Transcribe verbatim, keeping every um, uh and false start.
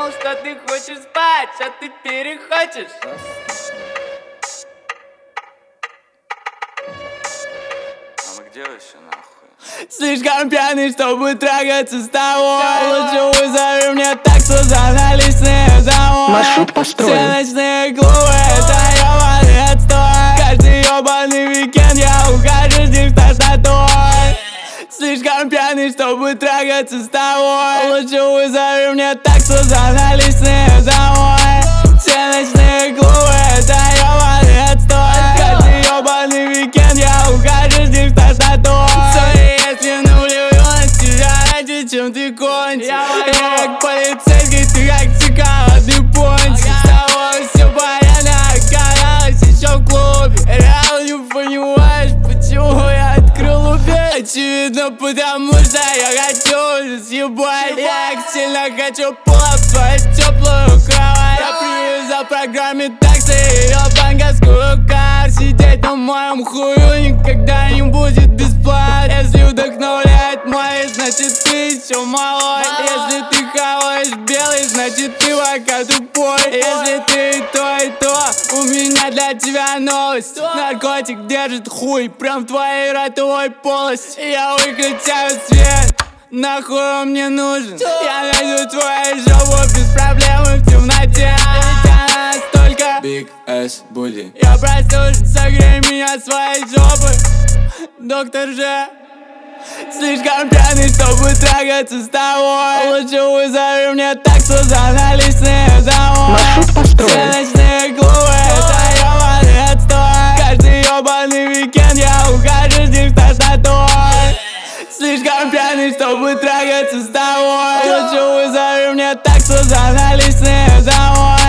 думал, что ты хочешь спать, а ты перехочешь. А мы где вообще нахуй? Слишком пьяный, чтобы трагаться с тобой. Лучше вызови мне таксу за наличные домой. Маршрут построен. Все ночные клубы, это ёбаный отстой. Каждый ёбаный уикенд я ухожу с диктатурой. Слишком пьяный, чтобы трагаться с тобой. Лучше вызови мне таксу за наличные домой. Все ночные клубы, это ёбаный отстой. Каждый ёбаный уикенд я ухожу с диктатурой. Если навлюблюсь в тебя раньше, чем ты кончишь. Я как полицейский, ты как цикады пончик. С тобой все понятно, оказалось еще в клубе. Реал не понимаешь, почему я открыл убей. Очевидно, потому что я хочу уже съебать. Я так сильно хочу плав в свою теплую кровать. Я привезу в программе такси ее банковскую карту. Сидеть на моем хую никогда не будет бесплатно. Если вдохновляет мой, значит ты еще малой. Если ты хаваешь белый, значит ты пока тупой. Если ты и то, и то, у меня для тебя новость. Наркотик держит хуй прям в твоей ротовой полости. Я выключаю свет, нахуй он мне нужен. Я найду твою жопу без проблем в темноте. Ведь она настолько Big ass booty. Я просил, согрей меня своей жопой, доктор Ж. Слишком пьяный, чтобы трагаться с тобой. Лучше вызови мне таксу за наличные домой. Маршрут построен. Все ночные клубы, это ёбаный отстой. Каждый ёбаный уикенд я ухожу с диктатурой. Слишком пьяный, чтобы трагаться с тобой. Лучше вызови мне таксу за наличные домой.